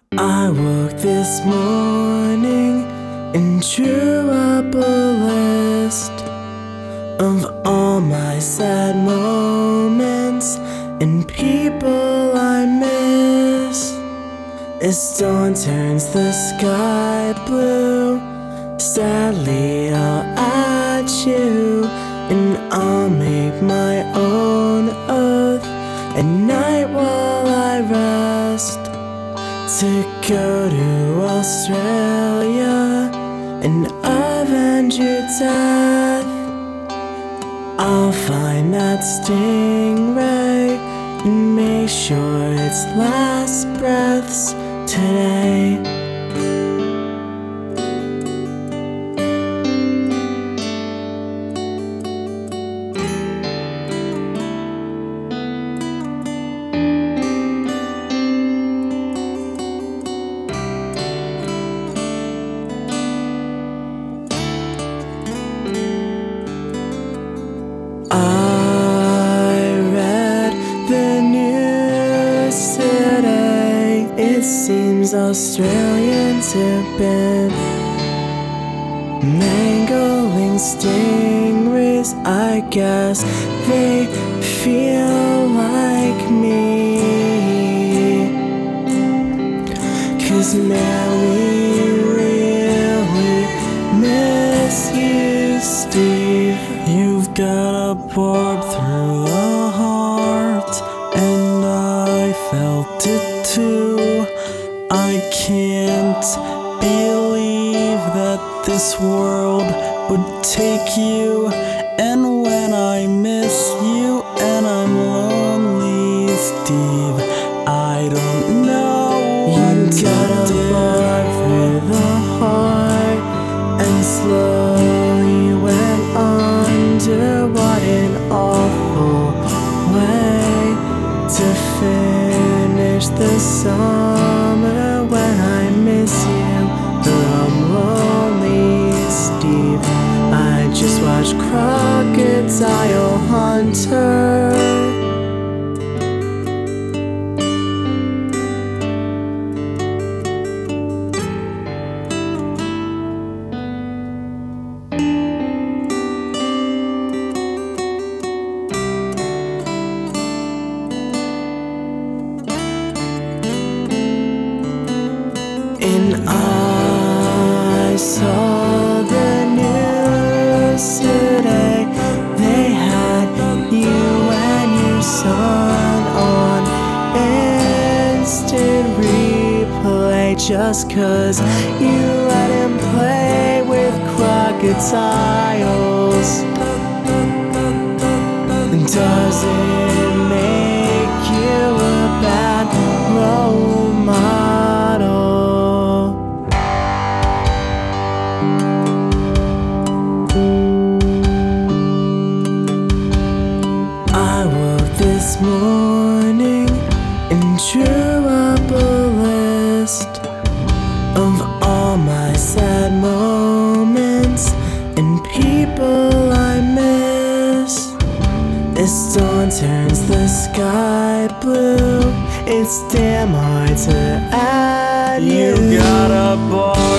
I woke this morning and drew up a list of all my sad moments and people I miss. As dawn turns the sky blue, sadly I'll add you, and I'll make my own oath at night while I rest, to go to Australia and avenge your death. I'll find that stingray and make sure its last breaths today. I read the news today. It seems Australians have been mangling stingrays. I guess they feel like me, 'cause man, we really miss you, Steve. You've got a barb through the heart, and I felt it too. I can't believe that this world would take you, and when I miss you and I'm lonely, Steve, I don't know what to do. You got a barb through the heart and slowly went under. What an awful way to finish the summer. When I miss you, I'm lonely, Steve. I just watched Crocodile Hunter. And I saw the news today. They had you and your son on instant replay, just 'cause you let him play with crocodiles. Does it make you a bad role model? I woke this morning and drew up a list of all my sad moments and people I miss. As dawn turns the sky blue, it's damn hard to add you. You got a ball